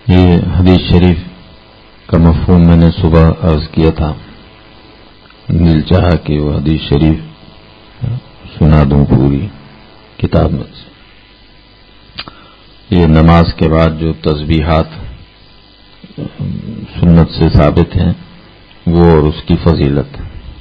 یہ حدیث شریف کا مفہوم میں نے صبح عرض کیا تھا. دل چاہا کہ وہ حدیث شریف سنا دوں پوری کتاب میں سے. یہ نماز کے بعد جو تسبیحات سنت سے ثابت ہیں وہ اور اس کی فضیلت.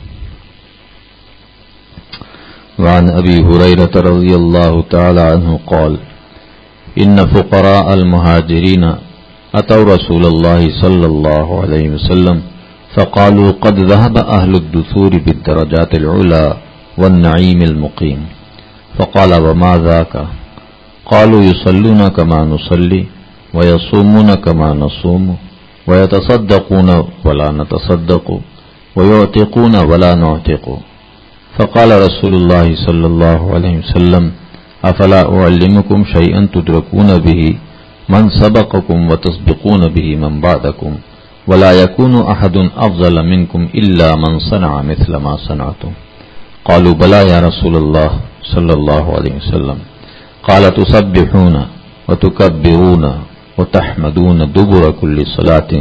وعن ابی ہریرہ رضی اللہ تعالی عنہ قال ان فقراء المہاجرین اتوا رسول اللہ صلی اللہ علیہ وسلم فقالوا قد ذهب اهل الدثور بالدرجات العلى والنعيم المقيم فقال وما ذاك قالوا يصلون كما نصلي ويصومون كما نصوم ويتصدقون ولا نتصدق ويعتقون ولا نعتق. فقال رسول الله صلى الله عليه وسلم افلا اعلمكم شيئا تدركون به من سبقكم وتسبقون به من بعدكم ولا يكون احد افضل منكم الا من صنع مثل ما صنعتم. قالوا بلى يا رسول الله صلى الله عليه وسلم. قال تسبحون وتكبرون وتحمدون دبر كل صلاة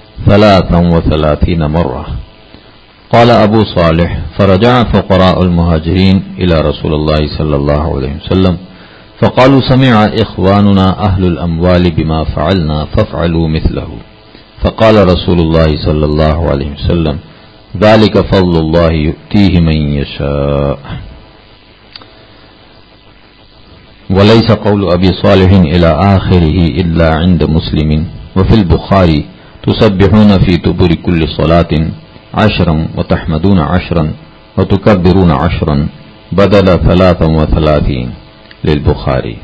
33 مرة. قال ابو صالح فرجع فقراء المهاجرين الى رسول الله صلى الله عليه وسلم فقالوا سمع اخواننا اهل الاموال بما فعلنا فافعلوا مثله. فقال رسول الله صلى الله عليه وسلم ذلك فضل الله يؤتيه من يشاء. وليس قول ابي صالح الى آخره الا عند مسلم. وفي البخاري تسبحون في دبر كل صلاة 10 وتحمدون 10 وتكبرون 10 بدل 33 للبخاری.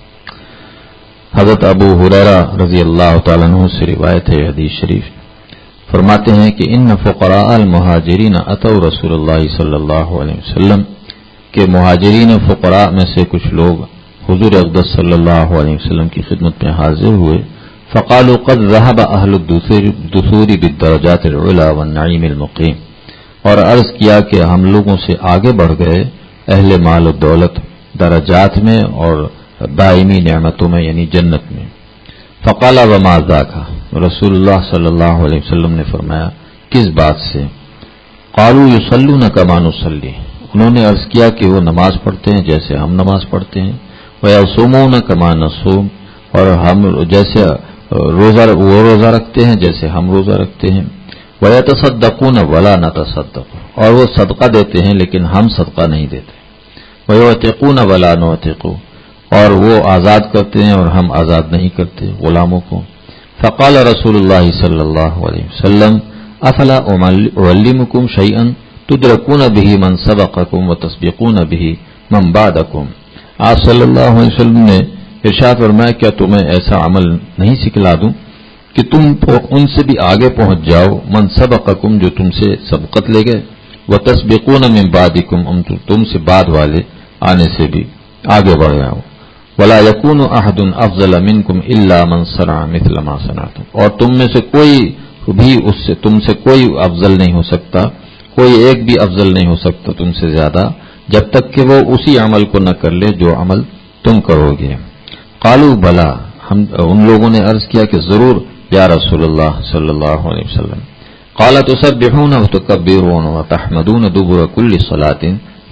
حضرت ابو ہریرہ رضی اللہ تعالیٰ عنہ سے روایت ہے حدیث شریف. فرماتے ہیں کہ ان فقراء المہاجرین اتوا رسول اللہ صلی اللہ علیہ وسلم کہ مہاجرین فقراء میں سے کچھ لوگ حضور اقدس صلی اللہ علیہ وسلم کی خدمت میں حاضر ہوئے. فقالوا قد ذهب اهل الدثور بالدرجات العلى والنعيم المقيم. اور عرض کیا کہ ہم لوگوں سے آگے بڑھ گئے اہل مال و دولت درجات میں اور دائمی نعمتوں میں یعنی جنت میں. فقال وما ذاك. رسول اللہ صلی اللہ علیہ وسلم نے فرمایا کس بات سے؟ قالوا يصلون كما نصلي. انہوں نے عرض کیا کہ وہ نماز پڑھتے ہیں جیسے ہم نماز پڑھتے ہیں. ويصومون كما نصوم. اور ہم جیسے وہ روزہ رکھتے ہیں جیسے ہم روزہ رکھتے ہیں. ويتصدقون ولا نتصدق. اور وہ صدقہ دیتے ہیں لیکن ہم صدقہ نہیں دیتے. ويعتقون ولا نعتق. اور وہ آزاد کرتے ہیں اور ہم آزاد نہیں کرتے غلاموں کو. فقال رسول اللہ صلی اللہ علیہ وسلم افلا اعلمكم شيئا تدركون به من سبقكم وتسبقون به من بعدكم. آپ صلی اللہ علیہ وسلم نے ارشاد فرمایا کیا تمہیں ایسا عمل نہیں سکھلا دوں کہ تم ان سے بھی آگے پہنچ جاؤ. من سبقکم جو تم سے سبقت لے گئے. وتسبقون من بعدکم تم سے بعد والے آنے سے بھی آگے بڑھ جاؤ. ولا يكون احد افضل منكم الا من صنع مثل ما صنعتم. اور تم میں سے کوئی بھی تم سے کوئی افضل نہیں ہو سکتا, کوئی ایک بھی افضل نہیں ہو سکتا تم سے زیادہ جب تک کہ وہ اسی عمل کو نہ کر لے جو عمل تم کرو گے. قالوا بلا. ان لوگوں نے عرض کیا کہ ضرور یا رسول اللہ صلی اللہ علیہ وسلم. قال تسبحون وتكبرون وتحمدون دبر كل صلاة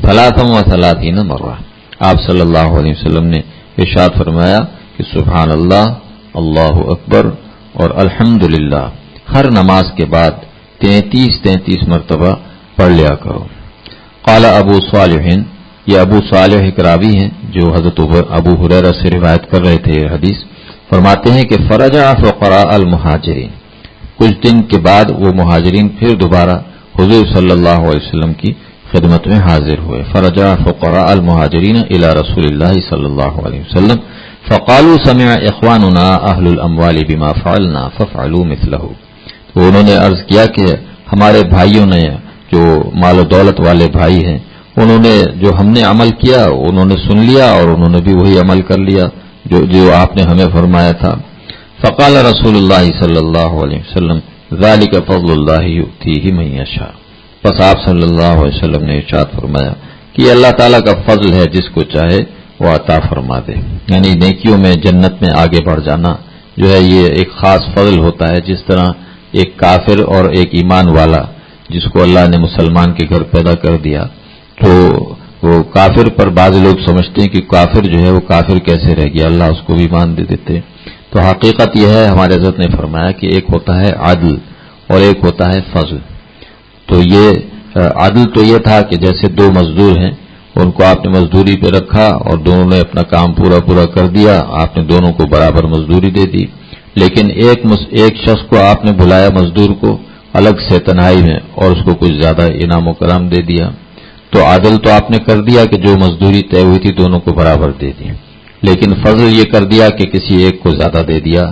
33 مرة. آپ صلی اللہ علیہ وسلم نے ارشاد فرمایا کہ سبحان اللہ, اللہ اکبر اور الحمدللہ ہر نماز کے بعد 33 مرتبہ پڑھ لیا کرو. قال ابو صالح. یہ ابو صالح ایک راوی ہیں جو حضرت ابو ہریرہ سے روایت کر رہے تھے. حدیث فرماتے ہیں کہ فرجع فقراء المہاجرین. کچھ دن کے بعد وہ مہاجرین پھر دوبارہ حضور صلی اللہ علیہ وسلم کی خدمت میں حاضر ہوئے. فرجع فقراء المہاجرین الى رسول اللہ صلی اللہ علیہ وسلم فقالوا سمع اخواننا اہل الاموال بما فعلنا فافعلوا مثله. تو انہوں نے عرض کیا کہ ہمارے بھائیوں نے جو مال و دولت والے بھائی ہیں انہوں نے جو ہم نے عمل کیا انہوں نے سن لیا اور انہوں نے بھی وہی عمل کر لیا جو آپ نے ہمیں فرمایا تھا. فقال رسول اللہ صلی اللہ علیہ وسلم ذلك فضل اللہ یؤتیہ من یشاء. پس آپ صلی اللہ علیہ وسلم نے ارشاد فرمایا کہ یہ اللہ تعالیٰ کا فضل ہے جس کو چاہے وہ عطا فرما دے. یعنی نیکیوں میں جنت میں آگے بڑھ جانا جو ہے یہ ایک خاص فضل ہوتا ہے. جس طرح ایک کافر اور ایک ایمان والا جس کو اللہ نے مسلمان کے گھر پیدا کر دیا، تو وہ کافر پر بعض لوگ سمجھتے ہیں کہ کافر جو ہے وہ کافر کیسے رہ گیا، اللہ اس کو بھی مان دے دیتے. تو حقیقت یہ ہے، ہمارے حضرت نے فرمایا کہ ایک ہوتا ہے عدل اور ایک ہوتا ہے فضل. تو یہ عدل تو یہ تھا کہ جیسے دو مزدور ہیں، ان کو آپ نے مزدوری پہ رکھا اور دونوں نے اپنا کام پورا کر دیا، آپ نے دونوں کو برابر مزدوری دے دی. لیکن ایک شخص کو آپ نے بلایا مزدور کو الگ سے تنہائی میں اور اس کو کچھ زیادہ انعام و کرام دے دیا. تو عدل تو آپ نے کر دیا کہ جو مزدوری طے ہوئی تھی دونوں کو برابر دے دی. لیکن فضل یہ کر دیا کہ کسی ایک کو زیادہ دے دیا،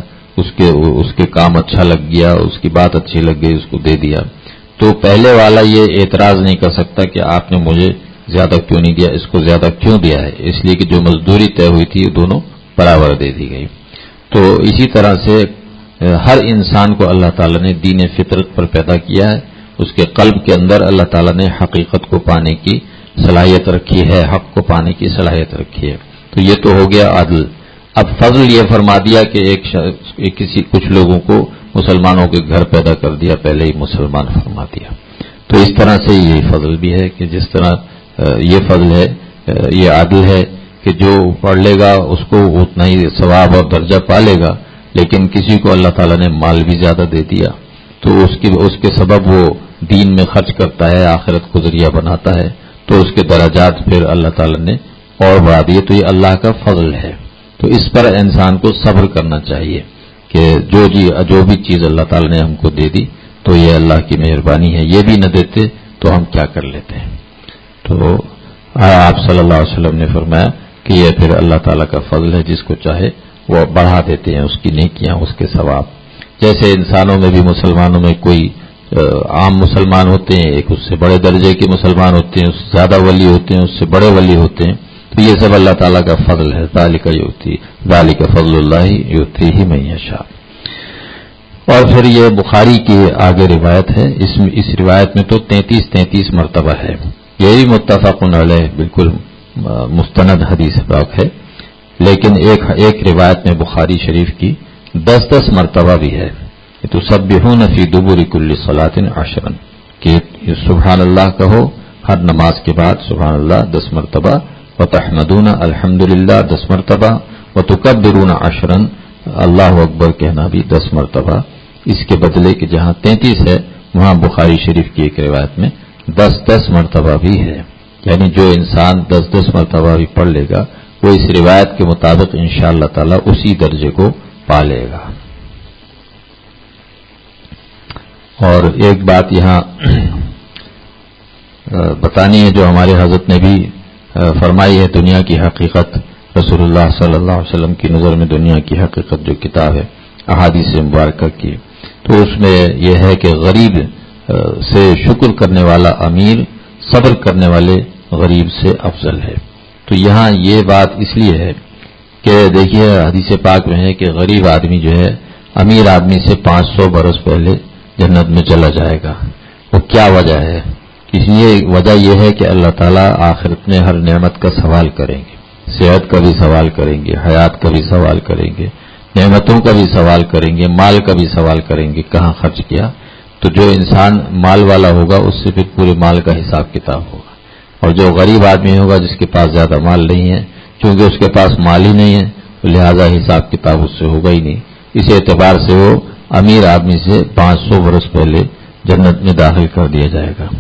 اس کے کام اچھا لگ گیا، اس کی بات اچھی لگ گئی، اس کو دے دیا. تو پہلے والا یہ اعتراض نہیں کر سکتا کہ آپ نے مجھے زیادہ کیوں نہیں دیا، اس کو زیادہ کیوں دیا ہے، اس لیے کہ جو مزدوری طے ہوئی تھی دونوں برابر دے دی گئی. تو اسی طرح سے ہر انسان کو اللہ تعالیٰ نے دین فطرت پر پیدا کیا ہے. اس کے قلب کے اندر اللہ تعالیٰ نے حقیقت کو پانے کی صلاحیت رکھی ہے، حق کو پانے کی صلاحیت رکھی ہے. تو یہ تو ہو گیا عدل. اب فضل یہ فرما دیا کہ کچھ لوگوں کو مسلمانوں کے گھر پیدا کر دیا، پہلے ہی مسلمان فرما دیا. تو اس طرح سے یہ فضل بھی ہے کہ جس طرح یہ فضل ہے، یہ عدل ہے کہ جو پڑھ لے گا اس کو اتنا ہی ثواب اور درجہ پالے گا. لیکن کسی کو اللہ تعالیٰ نے مال بھی زیادہ دے دیا تو اس کے سبب وہ دین میں خرچ کرتا ہے، آخرت کو ذریعہ بناتا ہے، تو اس کے درجات پھر اللہ تعالیٰ نے اور بڑھا دیے. تو یہ اللہ کا فضل ہے. تو اس پر انسان کو صبر کرنا چاہیے کہ جو بھی چیز اللہ تعالیٰ نے ہم کو دے دی تو یہ اللہ کی مہربانی ہے، یہ بھی نہ دیتے تو ہم کیا کر لیتے ہیں. تو آپ صلی اللہ علیہ وسلم نے فرمایا کہ یہ پھر اللہ تعالیٰ کا فضل ہے، جس کو چاہے وہ بڑھا دیتے ہیں اس کی نیکیاں، اس کے ثواب. جیسے انسانوں میں بھی مسلمانوں میں کوئی عام مسلمان ہوتے ہیں، ایک اس سے بڑے درجے کے مسلمان ہوتے ہیں، اس سے زیادہ ولی ہوتے ہیں، اس سے بڑے ولی ہوتے ہیں. تو یہ سب اللہ تعالیٰ کا فضل ہے. ذالک فضل اللہ یؤتیہ من یشاء. اور پھر یہ بخاری کی آگے روایت ہے، اس روایت میں تو 33 مرتبہ ہے. یہ بھی متفق علیہ بالکل مستند حدیث پاک ہے. لیکن ایک روایت میں بخاری شریف کی 10 مرتبہ بھی ہے. تسبحون فی دبر کل صلاۃ 10 کہ سبحان اللہ کہو ہر نماز کے بعد سبحان اللہ 10 مرتبہ، وتحمدون الحمدللہ 10 مرتبہ، وتکبرون 10 اللہ اکبر کہنا بھی 10 مرتبہ. اس کے بدلے کہ جہاں 33 ہے وہاں بخاری شریف کی ایک روایت میں 10 مرتبہ بھی ہے. یعنی جو انسان 10 مرتبہ بھی پڑھ لے گا وہ اس روایت کے مطابق انشاءاللہ تعالی اسی درجے کو پا لے گا. اور ایک بات یہاں بتانی ہے جو ہمارے حضرت نے بھی فرمائی ہے، دنیا کی حقیقت رسول اللہ صلی اللہ علیہ وسلم کی نظر میں دنیا کی حقیقت جو کتاب ہے احادیث مبارکہ کی، تو اس میں یہ ہے کہ غریب سے شکر کرنے والا امیر صبر کرنے والے غریب سے افضل ہے. تو یہاں یہ بات اس لیے ہے کہ دیکھیے حدیث پاک میں ہے کہ غریب آدمی جو ہے امیر آدمی سے 500 برس پہلے جنت میں چلا جائے گا. وہ کیا وجہ ہے؟ اس لیے وجہ یہ ہے کہ اللہ تعالیٰ آخرت میں ہر نعمت کا سوال کریں گے، صحت کا بھی سوال کریں گے، حیات کا بھی سوال کریں گے، نعمتوں کا بھی سوال کریں گے، مال کا بھی سوال کریں گے کہاں خرچ کیا. تو جو انسان مال والا ہوگا اس سے پھر پورے مال کا حساب کتاب ہوگا، اور جو غریب آدمی ہوگا جس کے پاس زیادہ مال نہیں ہے، چونکہ اس کے پاس مال ہی نہیں ہے لہذا حساب کتاب اس سے ہوگا ہی نہیں. اس اعتبار سے وہ امیر آدمی سے 500 برس پہلے جنت میں داخل کر دیا جائے گا.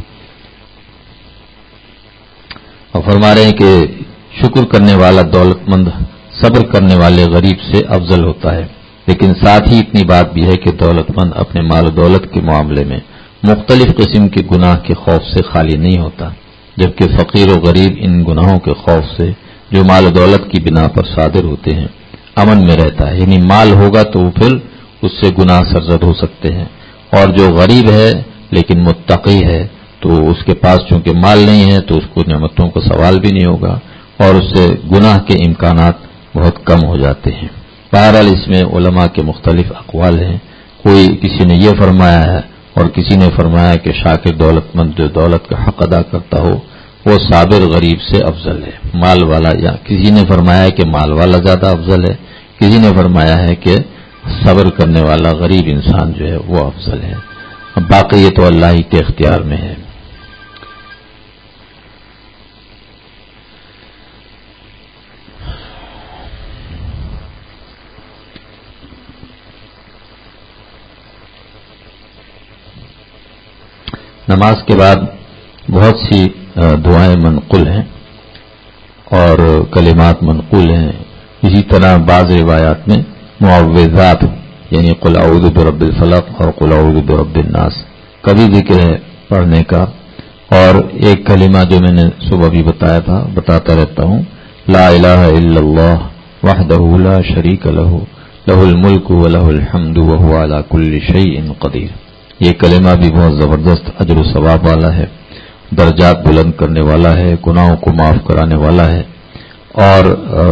اور فرما رہے ہیں کہ شکر کرنے والا دولت مند صبر کرنے والے غریب سے افضل ہوتا ہے. لیکن ساتھ ہی اتنی بات بھی ہے کہ دولت مند اپنے مال و دولت کے معاملے میں مختلف قسم کے گناہ کے خوف سے خالی نہیں ہوتا، جبکہ فقیر و غریب ان گناہوں کے خوف سے جو مال و دولت کی بنا پر صادر ہوتے ہیں امن میں رہتا ہے. یعنی مال ہوگا تو پھر اس سے گناہ سرزد ہو سکتے ہیں، اور جو غریب ہے لیکن متقی ہے تو اس کے پاس چونکہ مال نہیں ہے تو اس کو نعمتوں کا سوال بھی نہیں ہوگا اور اس سے گناہ کے امکانات بہت کم ہو جاتے ہیں. بہرحال اس میں علماء کے مختلف اقوال ہیں. کسی نے یہ فرمایا ہے اور کسی نے فرمایا کہ شاکر دولت مند جو دولت کا حق ادا کرتا ہو وہ صابر غریب سے افضل ہے. مال والا، یا کسی نے فرمایا ہے کہ مال والا زیادہ افضل ہے، کسی نے فرمایا ہے کہ صبر کرنے والا غریب انسان جو ہے وہ افضل ہے. اب باقی یہ تو اللہ ہی کے اختیار میں ہے. نماز کے بعد بہت سی دعائیں منقول ہیں اور کلمات منقول ہیں. اسی طرح بعض روایات میں معوذات یعنی قل اعوذ برب الفلق اور قل اعوذ برب الناس کا بھی ذکر ہے پڑھنے کا. اور ایک کلمہ جو میں نے صبح بھی بتایا تھا بتاتا رہتا ہوں، لا الہ الا اللہ وحدہ لا شریک لہ لہ الملک ولہ الحمد وہو علی کل شیء قدیر. یہ کلمہ بھی بہت زبردست اجر و ثواب والا ہے، درجات بلند کرنے والا ہے، گناہوں کو معاف کرانے والا ہے اور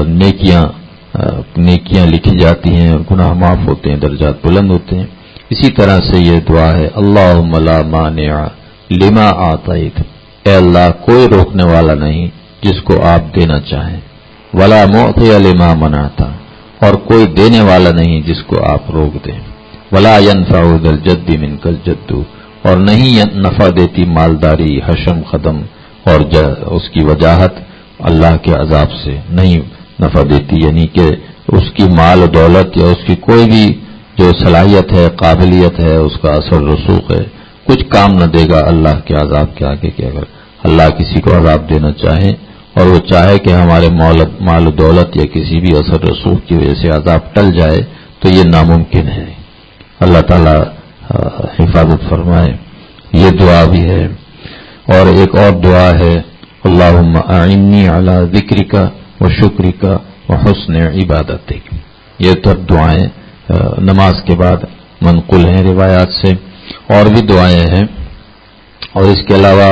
نیکیاں لکھی جاتی ہیں، گناہ معاف ہوتے ہیں، درجات بلند ہوتے ہیں. اسی طرح سے یہ دعا ہے اللہم لا مانع لما اعطیت، اے اللہ کوئی روکنے والا نہیں جس کو آپ دینا چاہیں، ولا معطی لما منعت اور کوئی دینے والا نہیں جس کو آپ روک دیں، ولا ينفع ذا الجد منک الجد اور نہیں نفع دیتی مالداری حشم قدم اور اس کی وجاہت اللہ کے عذاب سے نہیں نفع دیتی، یعنی کہ اس کی مال و دولت یا اس کی کوئی بھی جو صلاحیت ہے قابلیت ہے اس کا اثر رسوخ ہے کچھ کام نہ دے گا اللہ کے عذاب کے آگے. کہ اگر اللہ کسی کو عذاب دینا چاہے اور وہ چاہے کہ ہمارے مال و دولت یا کسی بھی اثر رسوخ کی وجہ سے عذاب ٹل جائے تو یہ ناممکن ہے. اللہ تعالی حفاظت فرمائے. یہ دعا بھی ہے. اور ایک اور دعا ہے اللہم اعنی علی ذکرک و شکرک و حسن عبادتک. یہ تب دعائیں نماز کے بعد منقول ہیں روایات سے. اور بھی دعائیں ہیں اور اس کے علاوہ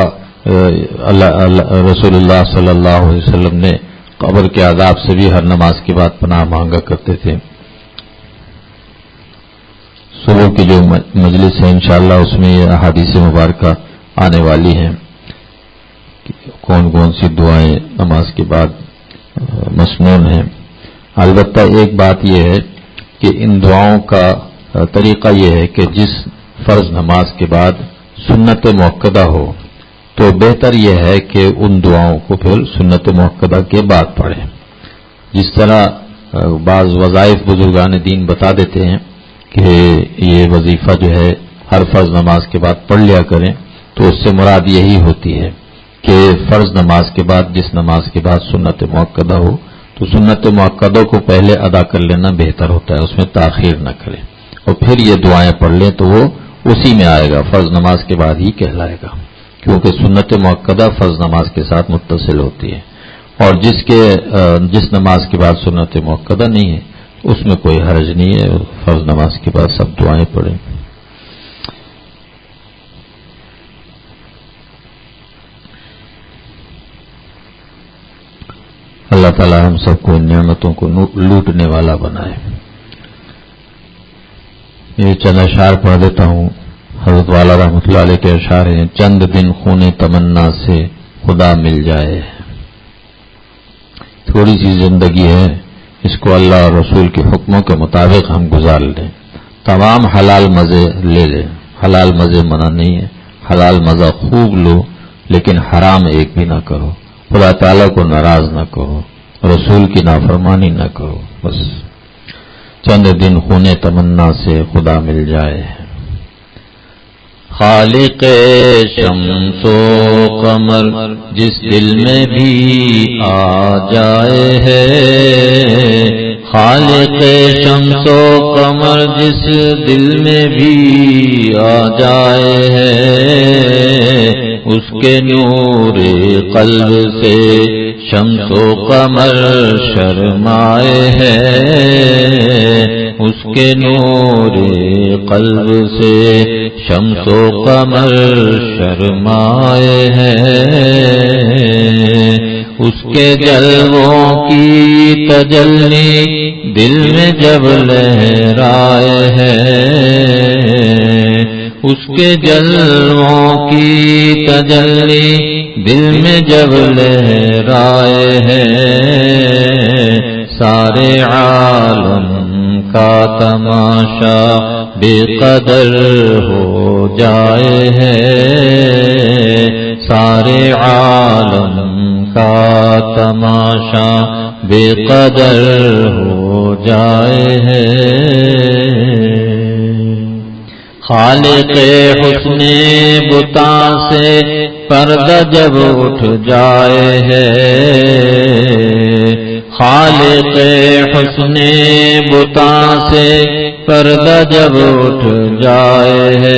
رسول اللہ صلی اللہ علیہ وسلم نے قبر کے عذاب سے بھی ہر نماز کے بعد پناہ مانگا کرتے تھے. صبح کی جو مجلس ہے انشاءاللہ اس میں یہ احادیث مبارکہ آنے والی ہیں کون کون سی دعائیں نماز کے بعد مسنون ہیں. البتہ ایک بات یہ ہے کہ ان دعاؤں کا طریقہ یہ ہے کہ جس فرض نماز کے بعد سنت مؤکدہ ہو تو بہتر یہ ہے کہ ان دعاؤں کو پھر سنت مؤکدہ کے بعد پڑھیں. جس طرح بعض وظائف بزرگان دین بتا دیتے ہیں کہ یہ وظیفہ جو ہے ہر فرض نماز کے بعد پڑھ لیا کریں تو اس سے مراد یہی ہوتی ہے کہ فرض نماز کے بعد جس نماز کے بعد سنت مؤکدہ ہو تو سنت مؤکدہ کو پہلے ادا کر لینا بہتر ہوتا ہے، اس میں تاخیر نہ کریں اور پھر یہ دعائیں پڑھ لیں تو وہ اسی میں آئے گا، فرض نماز کے بعد ہی کہلائے گا کیونکہ سنت مؤکدہ فرض نماز کے ساتھ متصل ہوتی ہے. اور جس نماز کے بعد سنت مؤکدہ نہیں ہے اس میں کوئی حرج نہیں ہے، فرض نماز کے بعد سب دعائیں پڑھیں. اللہ تعالی ہم سب کو ان نعمتوں کو لوٹنے والا بنائے. یہ چند اشعار پڑھ دیتا ہوں. حضرت والا رحمۃ اللہ علیہ کے اشعار ہیں چند دن خون تمنا سے خدا مل جائے. تھوڑی سی زندگی ہے اس کو اللہ اور رسول کے حکموں کے مطابق ہم گزار لیں. تمام حلال مزے لے لیں. حلال مزے منع نہیں ہے، حلال مزہ خوب لو لیکن حرام ایک بھی نہ کرو، خدا تعالیٰ کو ناراض نہ کرو، رسول کی نافرمانی نہ کرو. بس چند دن خون تمنا سے خدا مل جائے. خالق شمس و قمر جس دل میں بھی آ جائے ہے، خالق شمس و قمر جس دل میں بھی آ جائے ہے، اس کے نور قلب سے شمس و قمر شرمائے ہیں، اس کے نور قلب سے شمس و قمر شرمائے ہیں، اس کے جلووں کی تجلی دل میں جب لہرائے ہیں، اس کے جلووں کی تجلی دل میں جب لہرائے ہیں، سارے عالم کا تماشا بے قدر ہو جائے ہے، سارے عالم کا تماشا بے قدر ہو جائے ہے۔ خالق حسن بتاں سے پردہ جب اٹھ جائے ہے، خالق حسن بتاں سے پردہ جب اٹھ جائے ہے،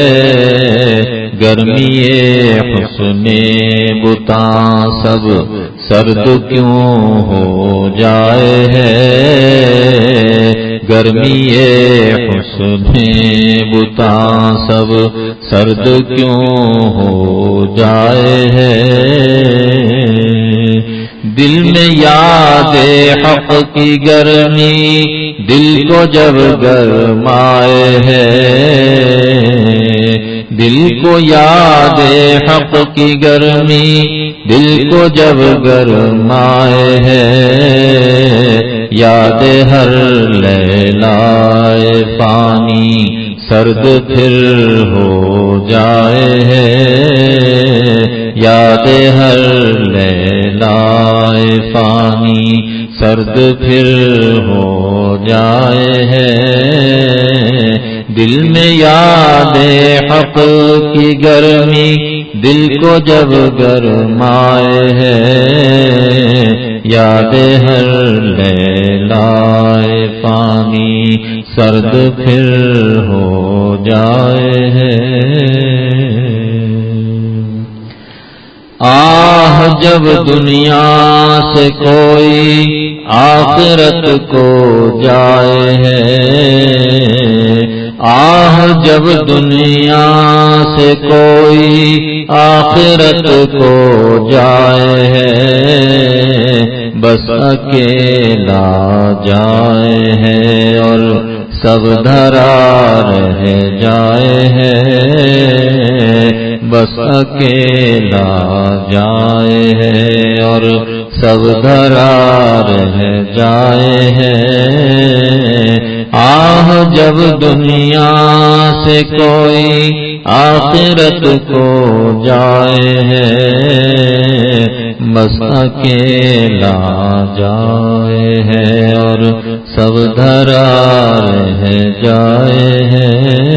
گرمی حسن بتاں سب سرد کیوں ہو جائے ہے، گرمی حسن بتاں سب سرد کیوں ہو جائے ہے۔ دل میں یاد حق کی گرمی دل کو جب گرمائے ہے، دل کو یاد حق کی گرمی دل کو جب گرمائے ہے، یاد ہر لیلائے فانی سرد پھر ہو جائے ہے، یاد ہر لیلائے فانی سرد پھر ہو جائے ہے۔ دل میں یاد حق کی گرمی دل کو جب گرمائے ہے، یاد ہر لیلائے فانی سرد پھر ہو جائے ہے۔ آہ جب دنیا سے کوئی آخرت کو جائے ہے، آہ جب دنیا سے کوئی آخرت کو جائے ہے، بس اکیلا جائے ہے اور سب دھرا رہ جائے ہے، بس اکیلا جائے ہے اور سب دھرا رہ جائے ہے۔ آہ جب دنیا سے کوئی آخرت کو جائے ہے، بس اکیلا جائے ہے اور سب دھرا رہ جائے ہے۔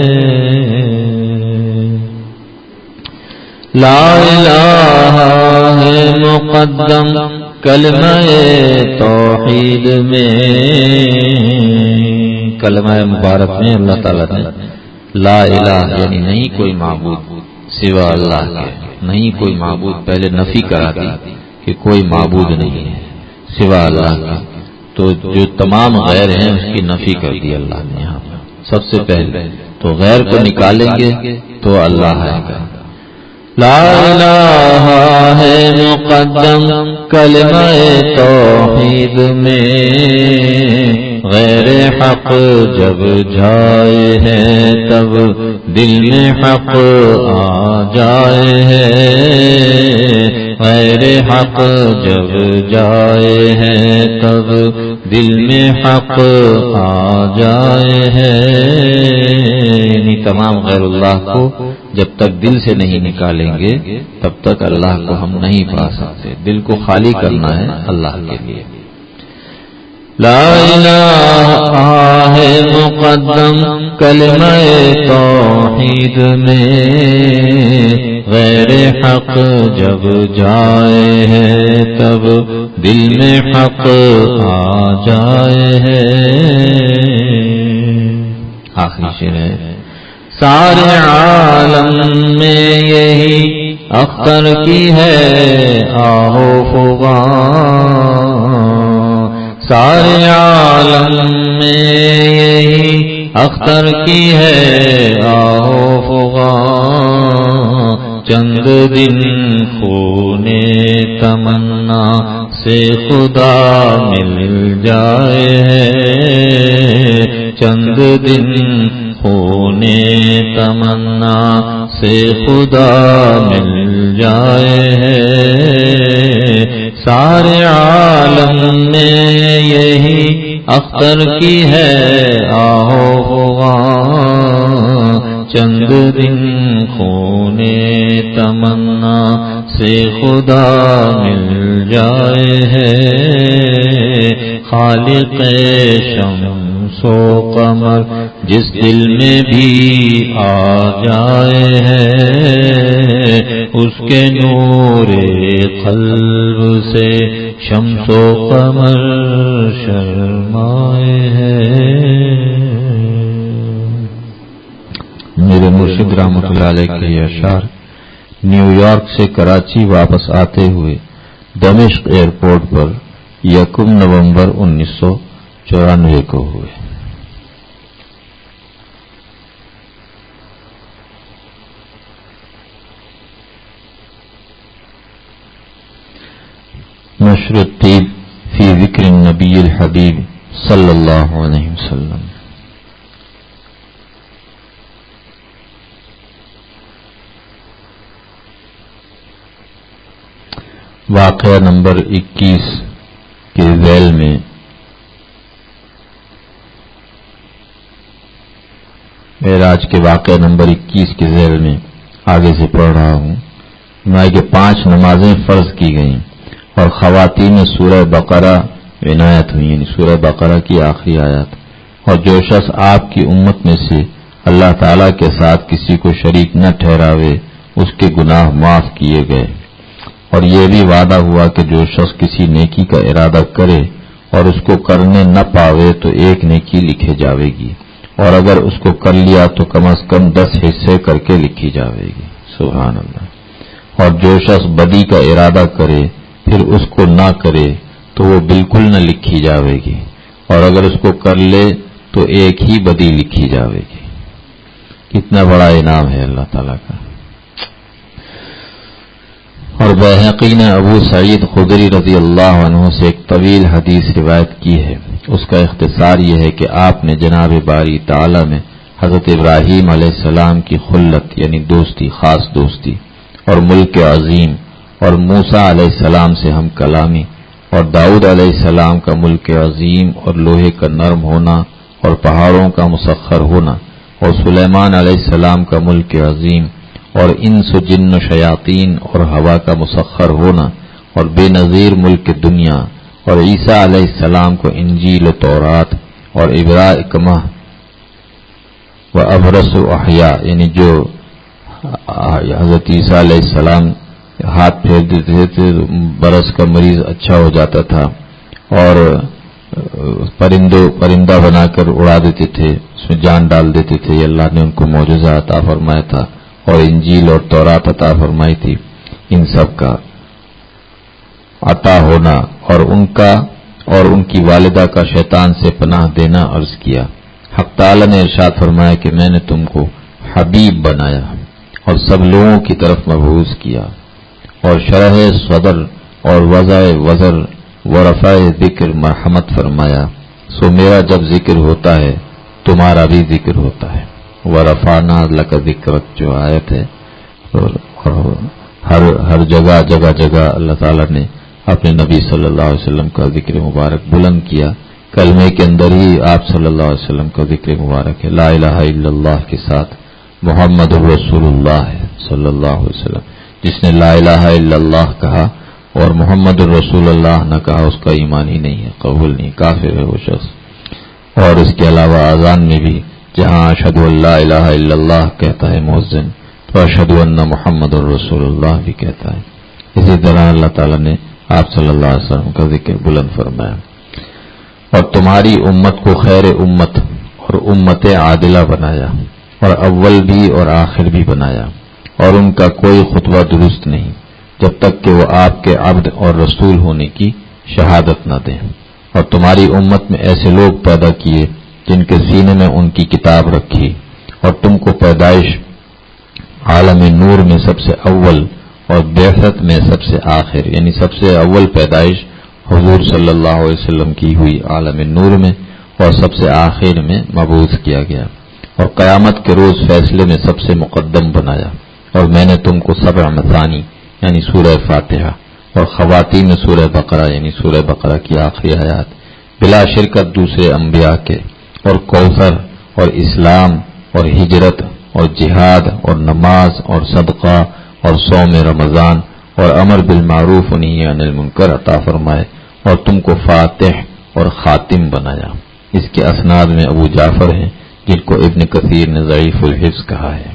لا الہ ہے مقدم کلمہ توحید میں، کلمہ مبارک میں اللہ تعالیٰ نے لا الہ یعنی نہیں کوئی معبود سوا اللہ کے، نہیں کوئی معبود، پہلے نفی کرا دی کہ کوئی معبود نہیں ہے سوا اللہ کے، تو جو تمام غیر ہیں اس کی نفی کر دی اللہ نے یہاں پر سب سے پہلے، تو غیر کو نکالیں گے تو اللہ آئے گا۔ لا الہ ہے مقدم کلمہ توحید میں، غیر حق جب جائے ہے تب دل میں حق آ جائے ہے، غیر حق جب جائے ہے تب دل میں حق آ جائے ہے، یعنی تمام غیر اللہ کو جب تک دل سے نہیں نکالیں گے تب تک اللہ کو ہم نہیں پا سکتے، دل کو خالی کرنا ہے اللہ کے لیے۔ لا الہ ہے مقدم کلمہ توحید میں، غیر حق جب جائے ہے تب دل میں حق آ جائے ہے۔ آخری شعر ہے، سارے عالم میں یہی اختر کی ہے آہو فغاں، سارے عالم میں یہی اختر کی ہے آہو فغاں، چند دن خونے تمنا سے خدا مل جائے ہے، چند دن خونے تمنا سے خدا مل جائے ہے، سارے عالم میں یہی اختر کی ہے آہو فغاں چند دن خونے تمنا سے خدا مل جائے ہے خالق شمس و قمر جس دل میں بھی آ جائے ہے اس کے نور قلب سے شمس و قمر شرمائے ہیں۔ میرے مرشد رحمۃ اللہ علیہ کے یہ اشعار نیو یارک سے کراچی واپس آتے ہوئے دمشق ایئرپورٹ پر 1 نومبر 1994 کو ہوئے۔ نشر الطیب فی ذکر النبی الحبیب صلی اللہ علیہ وسلم۔ واقعہ نمبر 21 کے ذیل میں معراج کے واقعہ نمبر 21 کے ذیل میں آگے سے پڑھ رہا ہوں۔ فرمایا کہ 5 نمازیں فرض کی گئیں اور خواتین سورہ بقرہ عنایت ہوئی، یعنی سورہ بقرہ کی آخری آیات۔ اور جو شخص آپ کی امت میں سے اللہ تعالیٰ کے ساتھ کسی کو شریک نہ ٹھہراوے اس کے گناہ معاف کیے گئے۔ اور یہ بھی وعدہ ہوا کہ جو شخص کسی نیکی کا ارادہ کرے اور اس کو کرنے نہ پاوے تو 1 نیکی لکھی جاوے گی، اور اگر اس کو کر لیا تو کم از کم 10 حصے کر کے لکھی جاوے گی۔ سبحان اللہ۔ اور جو شخص بدی کا ارادہ کرے پھر اس کو نہ کرے تو وہ بالکل نہ لکھی جاوے گی، اور اگر اس کو کر لے تو 1 ہی بدی لکھی جاوے گی۔ کتنا بڑا انعام ہے اللہ تعالیٰ کا۔ اور بیہقی نے ابو سعید خدری رضی اللہ عنہ سے ایک طویل حدیث روایت کی ہے، اس کا اختصار یہ ہے کہ آپ نے جناب باری تعالی میں حضرت ابراہیم علیہ السلام کی خلت یعنی دوستی، خاص دوستی، اور ملک عظیم، اور موسیٰ علیہ السلام سے ہم کلامی، اور داؤد علیہ السلام کا ملک عظیم اور لوہے کا نرم ہونا اور پہاڑوں کا مسخر ہونا، اور سلیمان علیہ السلام کا ملک عظیم اور انس و جن و شیاطین اور ہوا کا مسخر ہونا اور بے نظیر ملک دنیا، اور عیسیٰ علیہ السلام کو انجیل و تورات اور ابراء و ابرس و احیاء، یعنی جو حضرت عیسیٰ علیہ السلام ہاتھ پھیر دیتے تھے برس کا مریض اچھا ہو جاتا تھا، اور پرندہ بنا کر اڑا دیتے تھے، اس میں جان ڈال دیتے تھے، یہ اللہ نے ان کو معجزہ عطا فرمایا تھا، اور انجیل اور تورات عطا فرمائی تھی۔ ان سب کا عطا ہونا اور ان کی والدہ کا شیطان سے پناہ دینا عرض کیا۔ حق تعالی نے ارشاد فرمایا کہ میں نے تم کو حبیب بنایا اور سب لوگوں کی طرف مبعوث کیا، اور شرح صدر اور وضع وزر و رفع ذکر مرحمت فرمایا، سو میرا جب ذکر ہوتا ہے تمہارا بھی ذکر ہوتا ہے۔ ورفعنا لک ذکرک جو آیت ہے، اور ہر جگہ اللہ تعالیٰ نے اپنے نبی صلی اللہ علیہ وسلم کا ذکر مبارک بلند کیا۔ کلمے کے اندر ہی آپ صلی اللہ علیہ وسلم کا ذکر مبارک ہے، لا الہ الا اللہ کے ساتھ محمد رسول اللہ ہے صلی اللہ علیہ وسلم۔ جس نے لا الہ الا اللہ کہا اور محمد الرسول اللہ نہ کہا اس کا ایمان ہی نہیں ہے، قبول نہیں، کافر ہے وہ شخص۔ اور اس کے علاوہ اذان میں بھی جہاں اشہد ان لا الہ الا اللہ کہتا ہے مؤذن تو اشہد ان محمد الرسول اللہ بھی کہتا ہے۔ اسی طرح اللہ تعالیٰ نے آپ صلی اللہ علیہ وسلم کا ذکر بلند فرمایا، اور تمہاری امت کو خیر امت اور امت عادلہ بنایا، اور اول بھی اور آخر بھی بنایا، اور ان کا کوئی خطبہ درست نہیں جب تک کہ وہ آپ کے عبد اور رسول ہونے کی شہادت نہ دیں۔ اور تمہاری امت میں ایسے لوگ پیدا کیے جن کے سینے میں ان کی کتاب رکھی، اور تم کو پیدائش عالم نور میں سب سے اول اور بعثت میں سب سے آخر، یعنی سب سے اول پیدائش حضور صلی اللہ علیہ وسلم کی ہوئی عالم نور میں، اور سب سے آخر میں مبعوث کیا گیا، اور قیامت کے روز فیصلے میں سب سے مقدم بنایا۔ اور میں نے تم کو 7 مثانی یعنی سورہ فاتحہ اور خواتین سورہ بقرہ یعنی سورہ بقرہ کی آخری آیات بلا شرکت دوسرے انبیاء کے، اور کوثر اور اسلام اور ہجرت اور جہاد اور نماز اور صدقہ اور صوم رمضان اور امر بالمعروف و نہی عن المنکر عطا فرمائے، اور تم کو فاتح اور خاتم بنایا۔ اس کے اسناد میں ابو جعفر ہیں جن کو ابن کثیر نے ضعیف الحفظ کہا ہے۔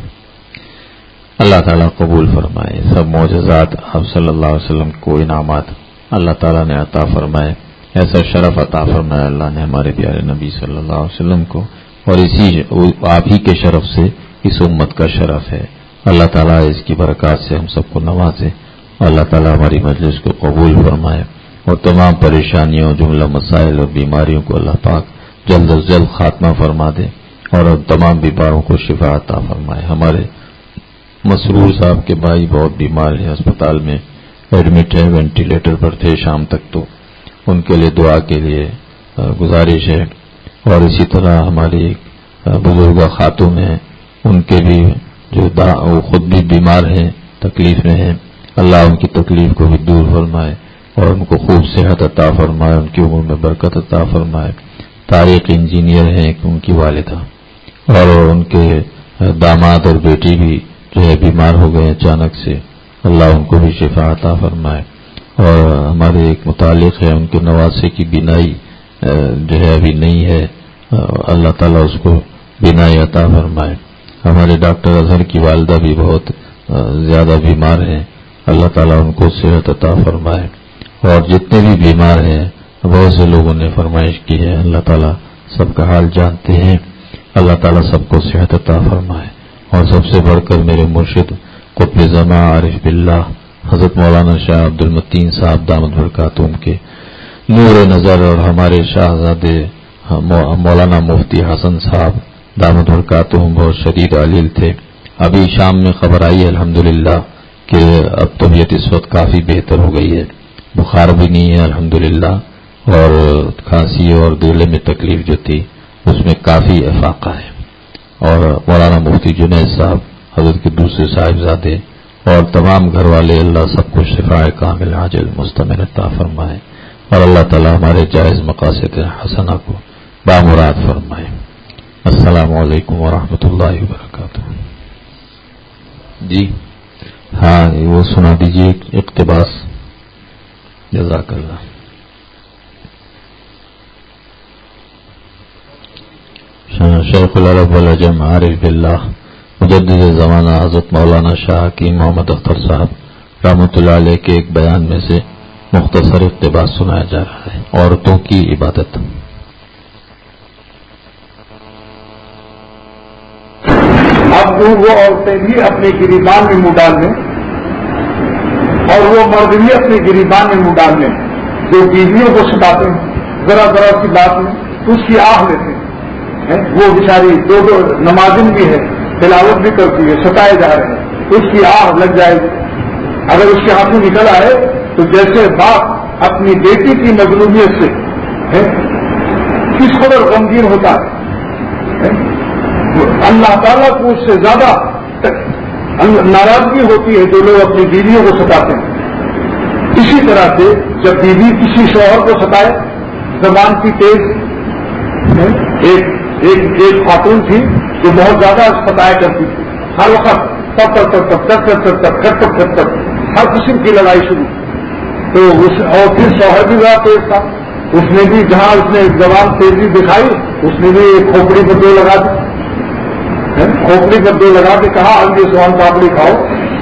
اللہ تعالیٰ قبول فرمائے۔ سب معجزات آپ صلی اللہ علیہ وسلم کو انعامات اللہ تعالیٰ نے عطا فرمائے، ایسا شرف عطا فرمایا اللہ نے ہمارے پیارے نبی صلی اللہ علیہ وسلم کو، اور اسی آپ ہی کے شرف سے اس امت کا شرف ہے۔ اللہ تعالیٰ اس کی برکات سے ہم سب کو نوازے، اللہ تعالیٰ ہماری مجلس کو قبول فرمائے، اور تمام پریشانیوں، جملہ مسائل اور بیماریوں کو اللہ پاک جلد از جلد خاتمہ فرما دے، اور تمام بیماروں کو شفا عطا فرمائے۔ ہمارے مسرور صاحب کے بھائی بہت بیمار ہیں، اسپتال میں ایڈمٹ ہیں، وینٹیلیٹر پر تھے شام تک، تو ان کے لیے دعا کے لیے گزارش ہے۔ اور اسی طرح ہماری بزرگ خاتون ہیں، ان کے بھی جو وہ خود بھی بیمار ہیں، تکلیف میں ہیں، اللہ ان کی تکلیف کو بھی دور فرمائے اور ان کو خوب صحت عطا فرمائے، ان کی عمر میں برکت عطا فرمائے۔ طارق انجینئر ہیں ان کی والدہ، اور ان کے داماد اور بیٹی بھی جو ہے بیمار ہو گئے اچانک سے، اللہ ان کو بھی شفا عطا فرمائے۔ اور ہمارے ایک متعلق ہے، ان کے نواسے کی بینائی جو ہے ابھی نہیں ہے، اللہ تعالیٰ اس کو بینائی عطا فرمائے۔ ہمارے ڈاکٹر اظہر کی والدہ بھی بہت زیادہ بیمار ہیں، اللہ تعالیٰ ان کو صحت عطا فرمائے۔ اور جتنے بھی بیمار ہیں، بہت سے لوگوں نے فرمائش کی ہے، اللہ تعالیٰ سب کا حال جانتے ہیں، اللہ تعالیٰ سب کو صحت عطا فرمائے۔ اور سب سے بڑھ کر میرے مرشد قطب زمان عارف باللہ حضرت مولانا شاہ عبد المتین صاحب دامت برکاتہم کے نور نظر، اور ہمارے شاہزادے مولانا مفتی حسن صاحب دامت برکاتہم بہت شدید علیل تھے۔ ابھی شام میں خبر آئی الحمدللہ کہ اب طبیعت اس وقت کافی بہتر ہو گئی ہے، بخار بھی نہیں ہے الحمدللہ، اور کھانسی اور گلے میں تکلیف جو تھی اس میں کافی افاقہ ہے۔ اور مولانا مفتی جنید صاحب حضرت کے دوسرے صاحبزادے اور تمام گھر والے، اللہ سب کو شفاء کامل عاجل مستمر عطا فرمائے، اور اللہ تعالیٰ ہمارے جائز مقاصد حسنہ کو بامراد فرمائے۔ السلام علیکم ورحمۃ اللہ وبرکاتہ۔ جی ہاں، وہ سنا دیجیے اقتباس، جزاک اللہ۔ شیخ العرب والعجم عارف باللہ مجدد زمانہ حضرت مولانا شاہ کی محمد اختر صاحب رحمۃ اللہ علیہ کے ایک بیان میں سے مختصر اقتباس سنایا جا رہا ہے۔ عورتوں کی عبادت۔ اب وہ عورتیں بھی اپنے گریبان میں منہ ڈال لیں اور وہ مرد بھی اپنے گریبان میں منہ ڈال لیں، جو بیویوں کو ستاتے ہیں ذرا ذرا سی بات میں تو اس کی آہ لیتے ہیں۔ وہ بیچاری دو نمازن بھی ہے، تلاوت بھی کرتی ہے، ستائے جا رہے ہیں، اس کی آہ لگ جائے گی۔ اگر اس کے ہاتھوں نکل آئے تو جیسے باپ اپنی بیٹی کی مظلومیت سے کس قدر غمگین ہوتا ہے، اللہ تعالیٰ کو اس سے زیادہ ناراضگی ہوتی ہے جو لوگ اپنی بیویوں کو ستاتے ہیں۔ اسی طرح سے جب بیوی کسی شوہر کو ستائے، زبان کی تیز، ایک خاتون تھی جو بہت زیادہ ستایا کرتی تھی، ہر وقت تب ہر قسم کی لڑائی شروع، تو اور پھر شوہر بھی بڑا تیز تھا، اس نے بھی جہاں اس نے زبان تیزی دکھائی اس نے بھی کھوپڑی پر دو لگا دی، کھوپڑی پر دو لگا کے کہا یہ سوان پاپڑی کھاؤ۔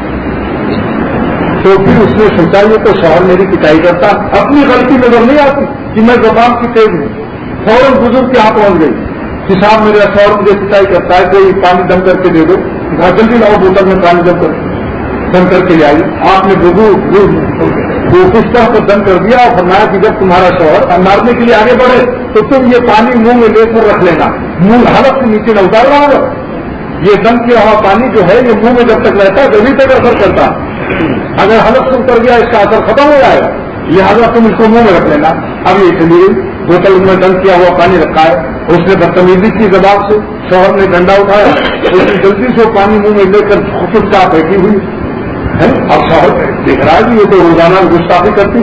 تو پھر اس نے سوچا یہ تو شوہر میری پٹائی کرتا، اپنی غلطی نظر نہیں آتی کہ میں زبان کی تیز ہوں، فوراً بزرگ کے یہاں پہنچ گئی کہ صاحب میرا شوہر مجھے پٹائی کرتا ہے، کوئی پانی دم کر کے دے دو، جلدی لاؤ بوتل میں پانی دم کر کے لے آئی۔ آپ نے اس طرح کو دم کر دیا اور فرمایا کہ جب تمہارا شوہر مارنے کے لیے آگے بڑھے تو تم یہ پانی منہ میں لے کر رکھ لینا، منہ حلق سے نیچے نہ اتار رہا ہوگا، یہ دم کیا ہوا پانی جو ہے یہ منہ میں جب تک رہتا ہے جبھی تک اثر کرتا ہے، اگر حلق سے اتر گیا اس کا اثر ختم ہو جائے گا، لہٰذا تم اس کو منہ میں رکھ لینا۔ اب یہ چلیے بوتل میں دم کیا ہوا پانی رکھا ہے، اس نے بدتمیزی کی زبان سے، شوہر نے ڈنڈا اٹھایا، اس نے جلدی سے پانی منہ میں لے کر چپ چاپ بیٹھی ہوئی ہے۔ اب شوہر دیکھ رہا ہے کہ یہ تو روزانہ گستاخی کرتی تھی،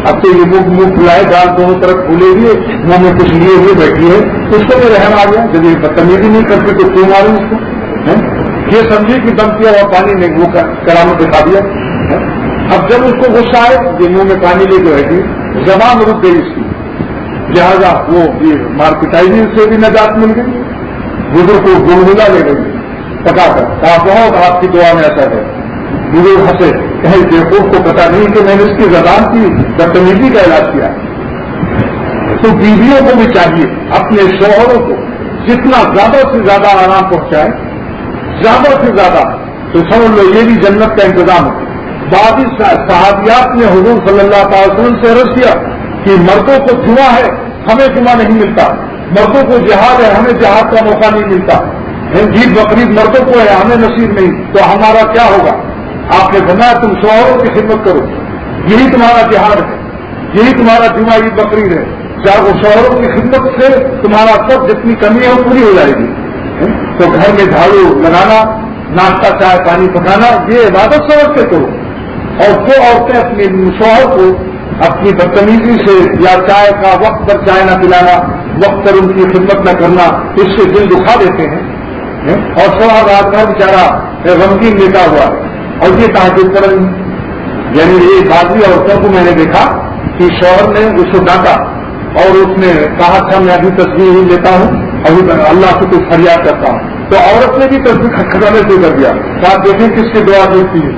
اب تو یہ منہ پھلائے دال دونوں طرف کھولے ہوئے منہ میں کچھ لیے ہوئے بیٹھی ہے، اس کو بھی رحم آ گیا. جب یہ بدتمیزی نہیں کرتے تو کیوں ماروں اس کو؟ یہ سمجھی کہ دم کیا ہوا پانی نے وہ کرامت دکھا دیا. اب جب اس کو غصہ آئے یہ منہ میں پانی لے کے بیٹھی، زبان رک گئی اس کی، لہذا وہ یہ مار پٹائی سے بھی نجات مل گئی. بزرگ کو گلگلا لے گئی پکا کر، کہا بہت آپ کی دعا میں ایسا ہے. بزرگ ہنسے، کہیں دیکھو کو پتا نہیں کہ میں نے اس کی زبان کی بدتمیزی کا علاج کیا. تو بیویوں کو بھی چاہیے اپنے شوہروں کو جتنا زیادہ سے زیادہ آرام پہنچائے، زیادہ سے زیادہ، تو سمجھ لو یہ بھی جنت کا انتظام ہے. بعض صحابیات نے حضور صلی اللہ تعالی وسلم سے عرض کیا کہ مردوں کو جمعہ ہے ہمیں جمعہ نہیں ملتا، مردوں کو جہاد ہے ہمیں جہاد کا موقع نہیں ملتا، عید بقرعید مردوں کو ہے ہمیں نصیب نہیں، تو ہمارا کیا ہوگا؟ آپ نے فرمایا تم شوہروں کی خدمت کرو، یہی تمہارا جہاد ہے، یہی تمہارا جمعہ عید بقرعید ہے. چاہے وہ شوہروں کی خدمت سے تمہارا سب جتنی کمی ہے وہ پوری ہو جائے گی. تو گھر میں جھاڑو لگانا، ناشتہ چائے پانی پکانا، یہ عبادت سمجھ کے کرو. اور جو عورتیں اپنے شوہر کو اپنی بدتمیزی سے یا چائے کا وقت پر چائے نہ پلانا، وقت پر ان کی خدمت نہ کرنا، اس سے دل دکھا دیتے ہیں. اور شوہر رات بھر بیچارہ غمگین لیتا ہوا ہے اور یہ تحجد پر، یعنی یہ بازی عورتوں کو میں نے دیکھا کہ شوہر نے اس کو ڈانٹا اور اس نے کہا تھا میں ابھی تصویر ہی لیتا ہوں، ابھی اللہ سے کچھ فریاد کرتا ہوں، تو عورت نے بھی تصویر کھٹکھٹانے سے کر دیا. تو آپ دیکھیں کس کی دعا دیتی ہے.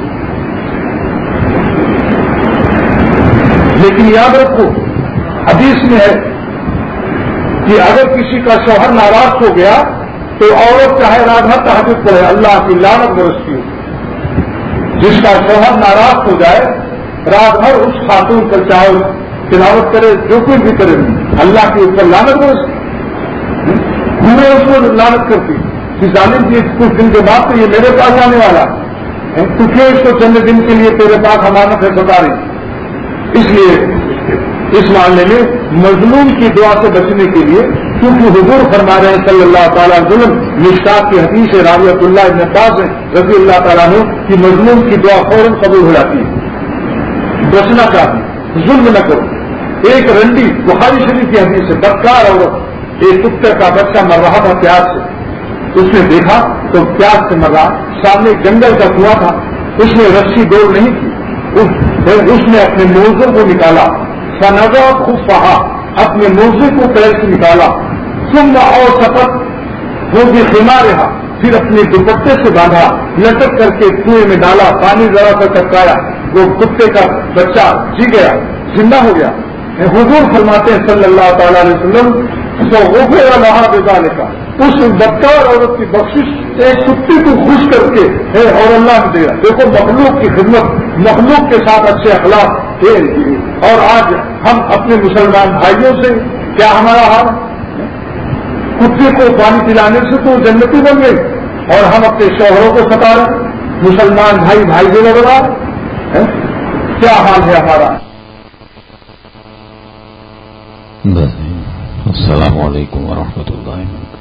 لیکن یاد رکھو حدیث میں ہے کہ اگر کسی کا شوہر ناراض ہو گیا تو عورت چاہے رات بھر تہجد پڑھے اللہ کی لعنت برستی ہو. جس کا شوہر ناراض ہو جائے رات بھر اس خاتون پر چاہے تلاوت کرے، جو کچھ بھی کرے، اللہ کے اوپر لعنت برستی. میں اس کو لعنت کرتی کہ ظالم کی کچھ دن کے بعد تو یہ میرے پاس آنے والا ہے، تو کیوں اس کو چند دن کے لیے تیرے پاس ہمارا پھر بتا رہی. اس لیے اس معاملے میں مظلوم کی دعا سے بچنے کے لیے، کیونکہ حضور فرما رہے ہیں صلی اللہ تعالیٰ علیہ وسلم، مشکات کی حدیث ہے رابعۃ اللہ ابن عباس ہے رضی اللہ تعالیٰ عنہ کہ مظلوم کی دعا فوراً قبول ہو جاتی ہے. بچنا چاہیے، ظلم نہ کرو. ایک رنڈی بخاری شریف کی حدیث ہے، بدکار عورت، ایک کتے کا بچہ مر رہا تھا پیاس سے، اس نے دیکھا تو پیاس سے مر رہا، سامنے جنگل کا کنواں تھا، اس نے رسی ڈول نہیں کی، اس نے اپنے موزے کو نکالا، فنزا خفہا، اپنے موزے کو پیر سے نکالا، ثم اور سپت وہ بھی خیمہ رہا، پھر اپنے دوپٹے سے باندھا، لٹک کر کے کنویں میں ڈالا، پانی ذرا سا ٹپکایا، وہ کتے کا بچہ جی گیا، زندہ ہو گیا. حضور فرماتے ہیں صلی اللہ تعالی علیہ وسلم تو غفر لہا بذالک، اس بدکار عورت کی بخشش ایک کتے کو خوش کر کے ہے اور اللہ نے دیا. دیکھو مخلوق کی خدمت، مخلوق کے ساتھ اچھے اخلاق. اور آج ہم اپنے مسلمان بھائیوں سے کیا ہمارا حال؟ کتے کو پانی پلانے سے تو جنتی بن گئی اور ہم اپنے شوہروں کو ستا رہے. مسلمان بھائی بھائی جو لگ رہا ہے، کیا حال ہے ہمارا؟ السلام علیکم ورحمۃ اللہ وبرکاتہ.